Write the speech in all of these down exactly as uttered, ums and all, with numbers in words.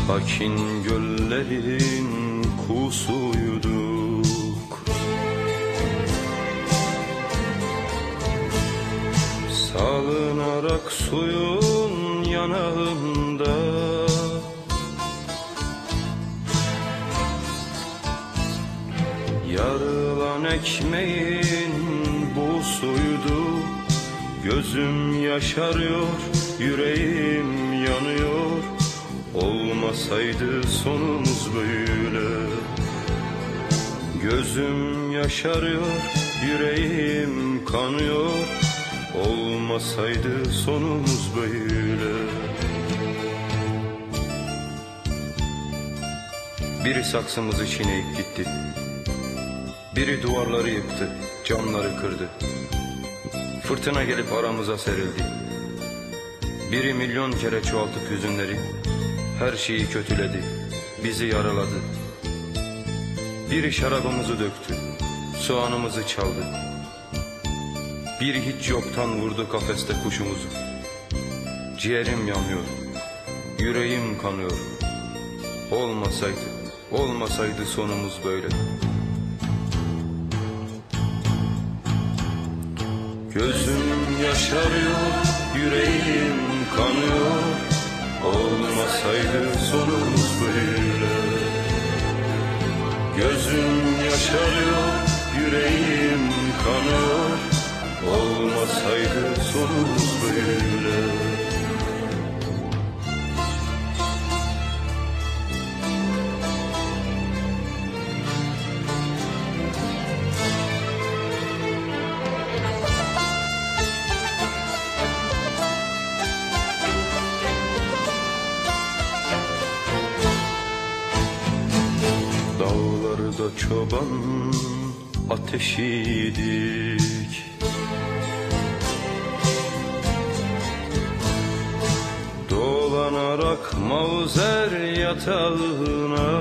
Sakin göllerin kusuyduk. Salınarak suyun yanağında, yarılan ekmeğin busuydu. Gözüm yaşarıyor, yüreğim yanıyor. Olmasaydı sonumuz böyle. Gözüm yaşarıyor, yüreğim kanıyor. Olmasaydı sonumuz böyle. Biri saksımızı çiğneyip gitti. Biri duvarları yıktı, camları kırdı. Fırtına gelip aramıza serildi. Biri milyon kere çoğaltıp hüzünleri, her şeyi kötüledi, bizi yaraladı. Biri şarabımızı döktü, soğanımızı çaldı. Biri hiç yoktan vurdu kafeste kuşumuzu. Ciğerim yanıyor, yüreğim kanıyor. Olmasaydı, olmasaydı sonumuz böyle. Gözüm yaşarıyor, yüreğim kanıyor. Olmasaydı sonumuz böyle. Gözüm yaşarıyor, yüreğim kanıyor. Olmasaydı sonumuz böyle. Dağlarda çoban ateşiydik. Dolanarak mavzer yatağına,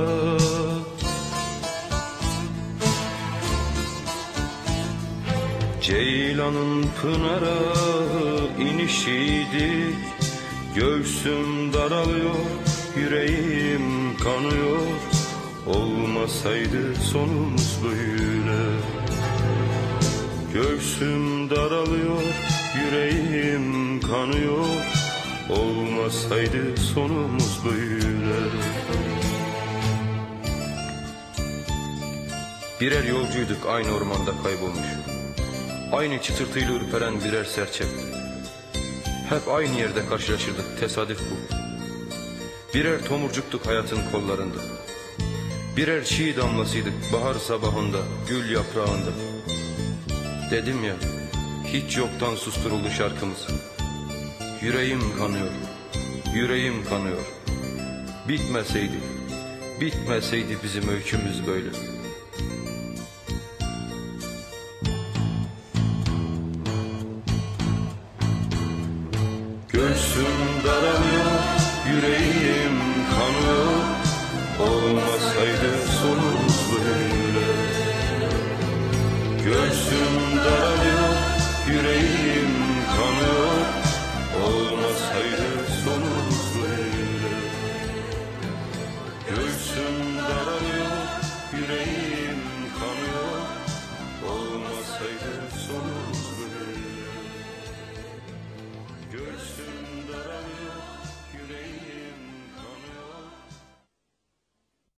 ceylanın pınara inişiydik. Göğsüm daralıyor, yüreğim kanıyor. Olmasaydı sonumuz böyle. Göğsüm daralıyor, yüreğim kanıyor. Olmasaydı sonumuz böyle. Birer yolcuyduk aynı ormanda kaybolmuş. Aynı çıtırtıyla ürperen birer serçe. Hep aynı yerde karşılaşırdık, tesadüf bu. Birer tomurcuktuk hayatın kollarında. Birer çiğ damlasıydık bahar sabahında, gül yaprağında. Dedim ya, hiç yoktan susturuldu şarkımız. Yüreğim kanıyor, yüreğim kanıyor. Bitmeseydi, bitmeseydi bizim öykümüz böyle. Göğsüm daralıyor, yüreğim kanıyor. Olmasaydı sonumuz böyle. Göğsüm daralıyor.